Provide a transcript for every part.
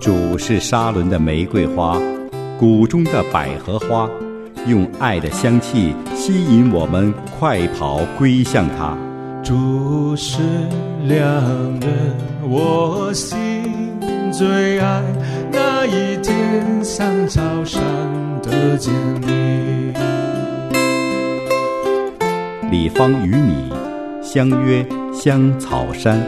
主是沙伦的玫瑰花，谷中的百合花，用爱的香气吸引我们快跑归向他。 主是良人，我心最爱，那一天像草上的坚立。 李芳与你相约香草山。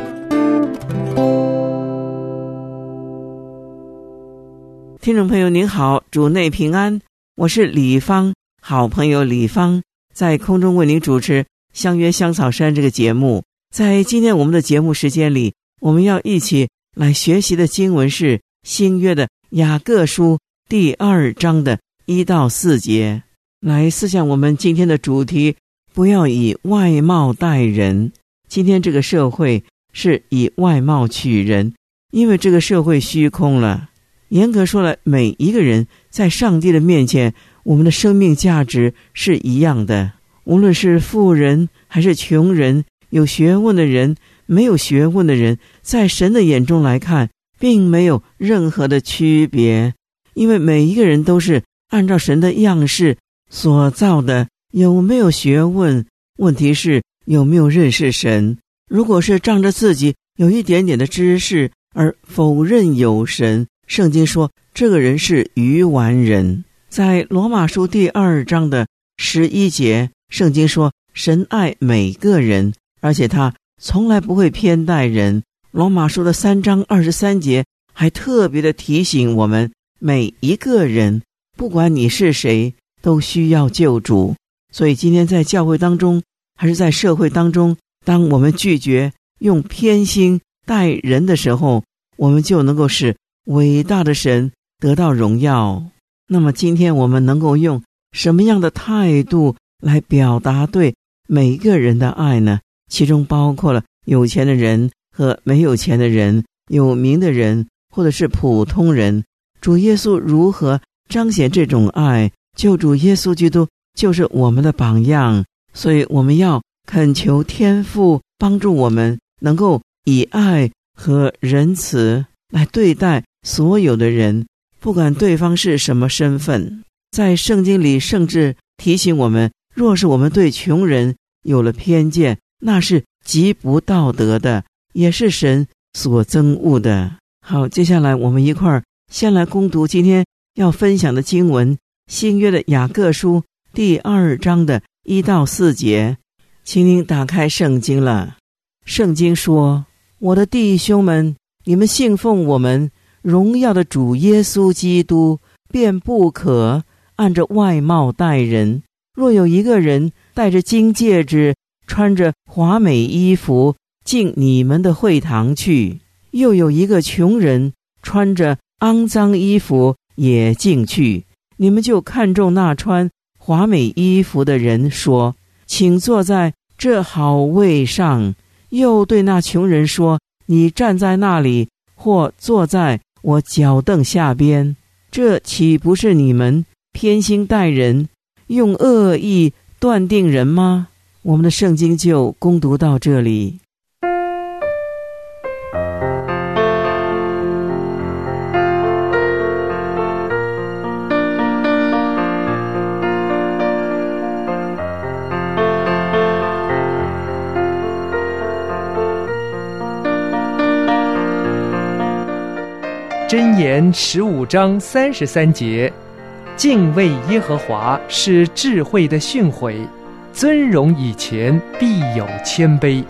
听众朋友您好，主内平安，我是李芳，好朋友李芳在空中为您主持相约香草山这个节目。在今天我们的节目时间里，我们要一起来学习的经文是新约的雅各书第2章的1到4节。来思想我们今天的主题，不要以外貌待人。今天这个社会是以外貌取人，因为这个社会虚空了。严格说来，每一个人在上帝的面前，我们的生命价值是一样的，无论是富人还是穷人，有学问的人没有学问的人，在神的眼中来看并没有任何的区别，因为每一个人都是按照神的样式所造的。有没有学问，问题是有没有认识神。如果是仗着自己有一点点的知识而否认有神，圣经说这个人是愚顽人。在罗马书第2章的11节，圣经说神爱每个人，而且他从来不会偏待人。罗马书的3章23节还特别的提醒我们，每一个人不管你是谁都需要救主。所以今天在教会当中还是在社会当中，当我们拒绝用偏心待人的时候，我们就能够使伟大的神得到荣耀。那么今天我们能够用什么样的态度来表达对每一个人的爱呢？其中包括了有钱的人和没有钱的人，有名的人或者是普通人。主耶稣如何彰显这种爱？救主耶稣基督就是我们的榜样，所以我们要恳求天父帮助我们能够以爱和仁慈来对待所有的人，不管对方是什么身份。在圣经里甚至提醒我们，若是我们对穷人有了偏见，那是极不道德的，也是神所憎恶的。好，接下来我们一块儿先来攻读今天要分享的经文，新约的雅各书第2章的1到4节。请您打开圣经了。圣经说，我的弟兄们，你们信奉我们荣耀的主耶稣基督，便不可按着外貌待人。若有一个人戴着金戒指，穿着华美衣服进你们的会堂去，又有一个穷人穿着肮脏衣服也进去，你们就看中那穿华美衣服的人，说，请坐在这好位上，又对那穷人说，你站在那里，或坐在我脚凳下边。这岂不是你们偏心待人，用恶意断定人吗？我们的圣经就攻读到这里。 箴言15章33节，敬畏耶和华是智慧的训诲，尊荣以前必有谦卑。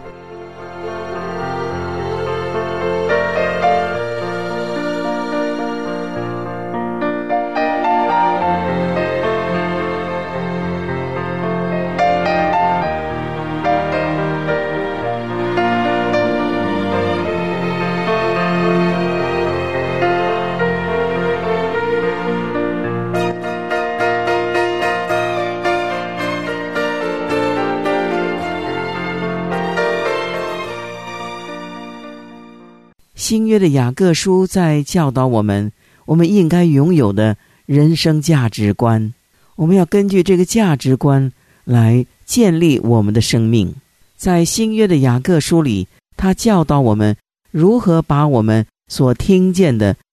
新约的雅各书在教导我们应该拥有的人生价值观，我们要根据这个价值观来建立我们的生命。在新约的雅各书里，他教导我们如何把我们所听见的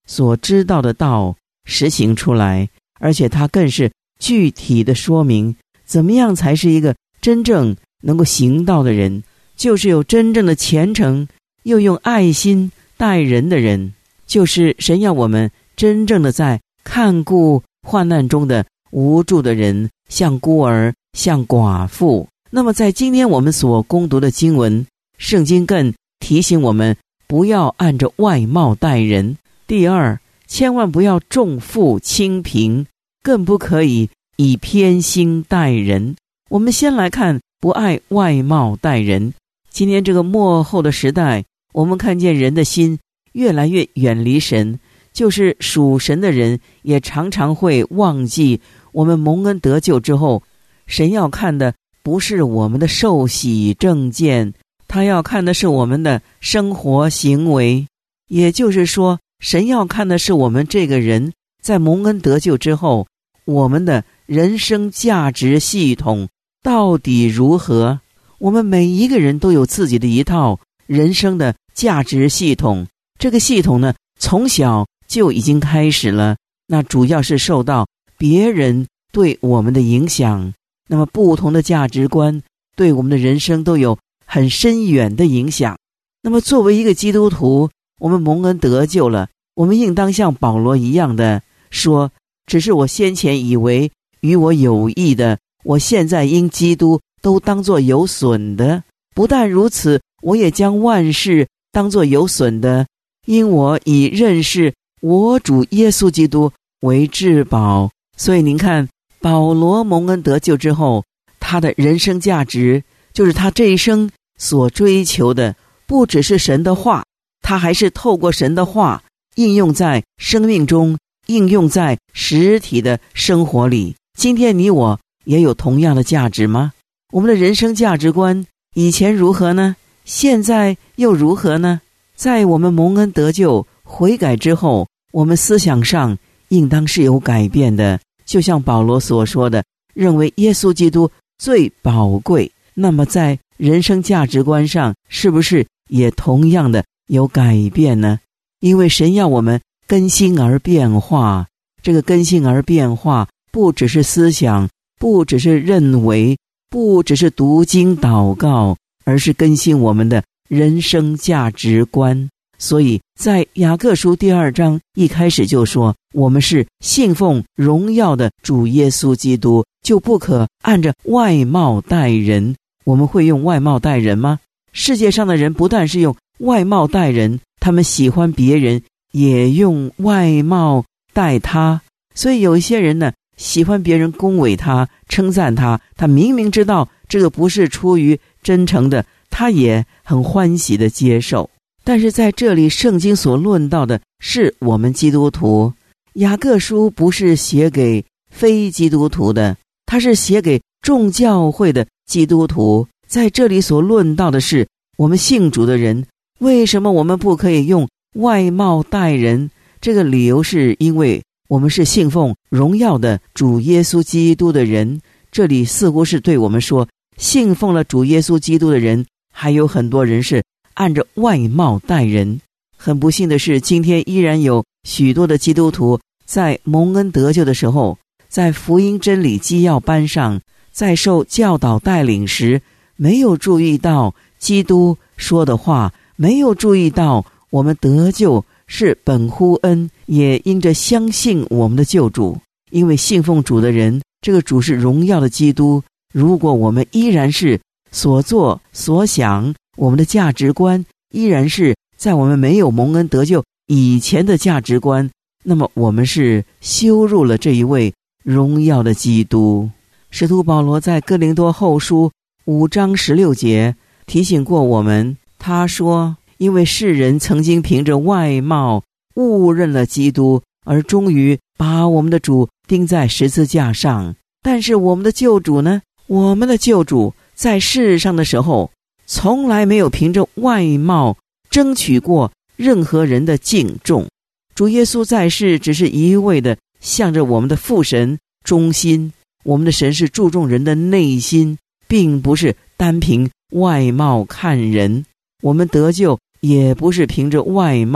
所知道的道实行出来，而且他更是具体的说明怎么样才是一个真正能够行道的人，就是有真正的虔诚又用爱心待人的人，就是神要我们真正的在看顾患难中的无助的人，像孤儿，像寡妇。那么在今天我们所攻读的经文，圣经更提醒我们不要按着外貌待人。第二，千万不要重富轻贫，更不可以以偏心待人。我们先来看不爱外貌待人。今天这个末后的时代，我们看见人的心越来越远离神，就是属神的人也常常会忘记我们蒙恩得救之后，神要看的不是我们的受洗证件，他要看的是我们的生活行为。也就是说，神要看的是我们这个人在蒙恩得救之后，我们的人生价值系统到底如何。我们每一个人都有自己的一套人生的价值系统，这个系统呢，从小就已经开始了，那主要是受到别人对我们的影响。那么不同的价值观对我们的人生都有很深远的影响。那么作为一个基督徒，我们蒙恩得救了，我们应当像保罗一样的说，只是我先前以为与我有益的，我现在因基督都当作有损的。不但如此，我也将万事当作有损的，因我以认识我主耶稣基督为至宝。所以您看，保罗蒙恩得救之后，他的人生价值就是他这一生所追求的，不只是神的话，他还是透过神的话应用在生命中，应用在实体的生活里。今天你我也有同样的价值吗？我们的人生价值观以前如何呢？现在又如何呢？在我们蒙恩得救悔改之后，我们思想上应当是有改变的，就像保罗所说的，认为耶稣基督最宝贵。那么在人生价值观上是不是也同样的有改变呢？因为神要我们更新而变化，这个更新而变化不只是思想，不只是认为，不只是读经祷告，而是更新我们的人生价值观。所以在雅各书第2章一开始就说，我们是信奉荣耀的主耶稣基督，就不可按着外貌待人。我们会用外貌待人吗？世界上的人不但是用外貌待人，他们喜欢别人也用外貌待他。所以有一些人呢，喜欢别人恭维他，称赞他，他明明知道这个不是出于真诚的，他也很欢喜的接受。但是在这里圣经所论到的是我们基督徒，雅各书不是写给非基督徒的，它是写给众教会的基督徒。在这里所论到的是我们信主的人，为什么我们不可以用外貌待人？这个理由是因为我们是信奉荣耀的主耶稣基督的人。这里似乎是对我们说，信奉了主耶稣基督的人，还有很多人是按着外貌待人。很不幸的是，今天依然有许多的基督徒在蒙恩得救的时候，在福音真理基要班上，在受教导带领时，没有注意到基督说的话，没有注意到我们得救是本乎恩，也因着相信我们的救主。因为信奉主的人，这个主是荣耀的基督，如果我们依然是所做所想，我们的价值观依然是在我们没有蒙恩得救以前的价值观，那么我们是羞辱了这一位荣耀的基督。使徒保罗在哥林多后书5章16节提醒过我们，他说，因为世人曾经凭着外貌误认了基督，而终于把我们的主钉在十字架上。但是我们的救主呢？我们的救主在世上的时候，从来没有凭着外貌争取过任何人的敬重。主耶稣在世只是一味的向着我们的父神忠心，我们的神是注重人的内心，并不是单凭外貌看人。我们得救也不是凭着外貌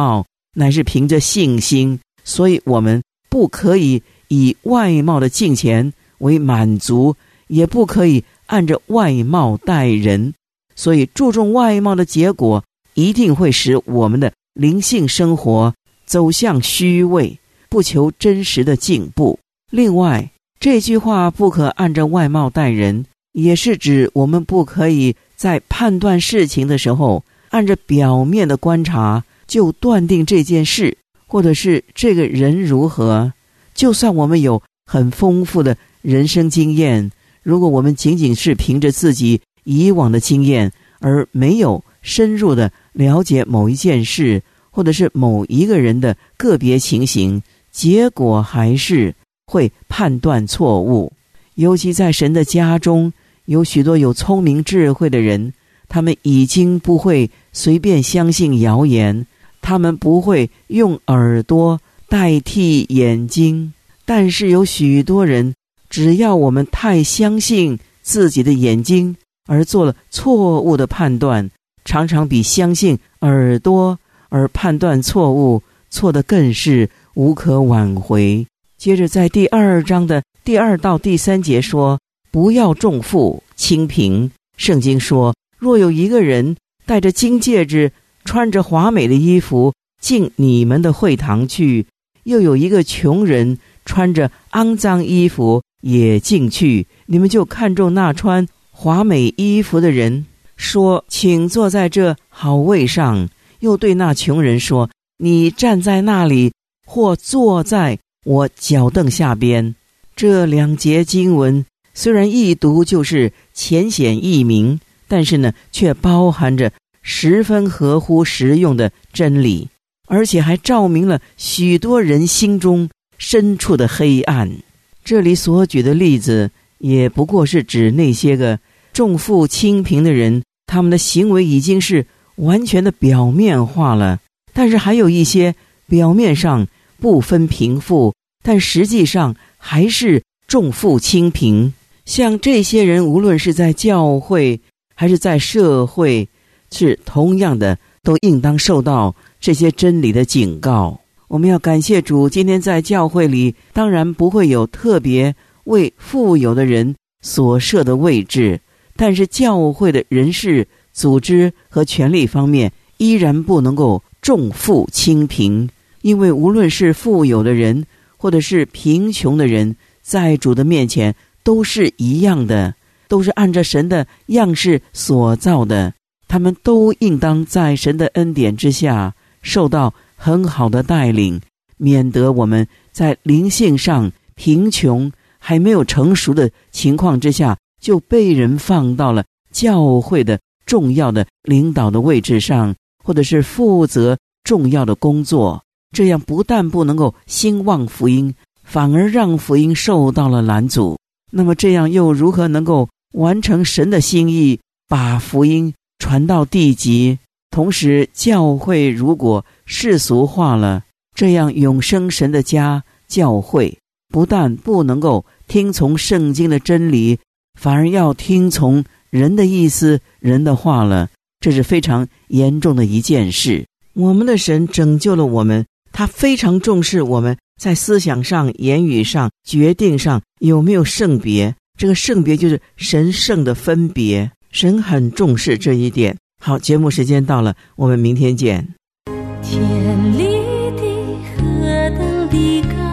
乃是凭着信心，所以我们不可以以外貌的敬虔为满足，也不可以按着外貌待人。所以注重外貌的结果，一定会使我们的灵性生活走向虚伪，不求真实的进步。另外，这句话不可按着外貌待人，也是指我们不可以在判断事情的时候，按着表面的观察就断定这件事或者是这个人如何。就算我们有很丰富的人生经验，如果我们仅仅是凭着自己以往的经验，而没有深入的了解某一件事或者是某一个人的个别情形，结果还是会判断错误。尤其在神的家中，有许多有聪明智慧的人，他们已经不会随便相信谣言，他们不会用耳朵代替眼睛。但是有许多人，只要我们太相信自己的眼睛而做了错误的判断，常常比相信耳朵而判断错误，错得更是无可挽回。接着在第2章的第2到第3节说，不要重富轻贫。圣经说，若有一个人戴着金戒指，穿着华美的衣服进你们的会堂去，又有一个穷人穿着肮脏衣服也进去，你们就看中那穿华美衣服的人，说，请坐在这好位上，又对那穷人说，你站在那里，或坐在我脚凳下边。这2节经文虽然一读就是浅显易明，但是呢，却包含着十分合乎实用的真理，而且还照明了许多人心中深处的黑暗。这里所举的例子也不过是指那些个重富轻贫的人，他们的行为已经是完全的表面化了。但是还有一些表面上不分贫富，但实际上还是重富轻贫。像这些人，无论是在教会还是在社会，是同样的，都应当受到这些真理的警告。我们要感谢主，今天在教会里当然不会有特别为富有的人所设的位置，但是教会的人事、组织和权力方面依然不能够重富轻贫。因为无论是富有的人或者是贫穷的人，在主的面前都是一样的，都是按照神的样式所造的，他们都应当在神的恩典之下受到很好的带领，免得我们在灵性上贫穷还没有成熟的情况之下，就被人放到了教会的重要的领导的位置上，或者是负责重要的工作。这样不但不能够兴旺福音，反而让福音受到了拦阻。那么这样又如何能够完成神的心意，把福音传到地极？同时教会如果世俗化了，这样永生神的家教会不但不能够听从圣经的真理，反而要听从人的意思、人的话了。这是非常严重的一件事。我们的神拯救了我们，他非常重视我们在思想上、言语上、决定上有没有圣别。这个圣别就是神圣的分别，神很重视这一点。好，节目时间到了，我们明天见。 天立地何等的高，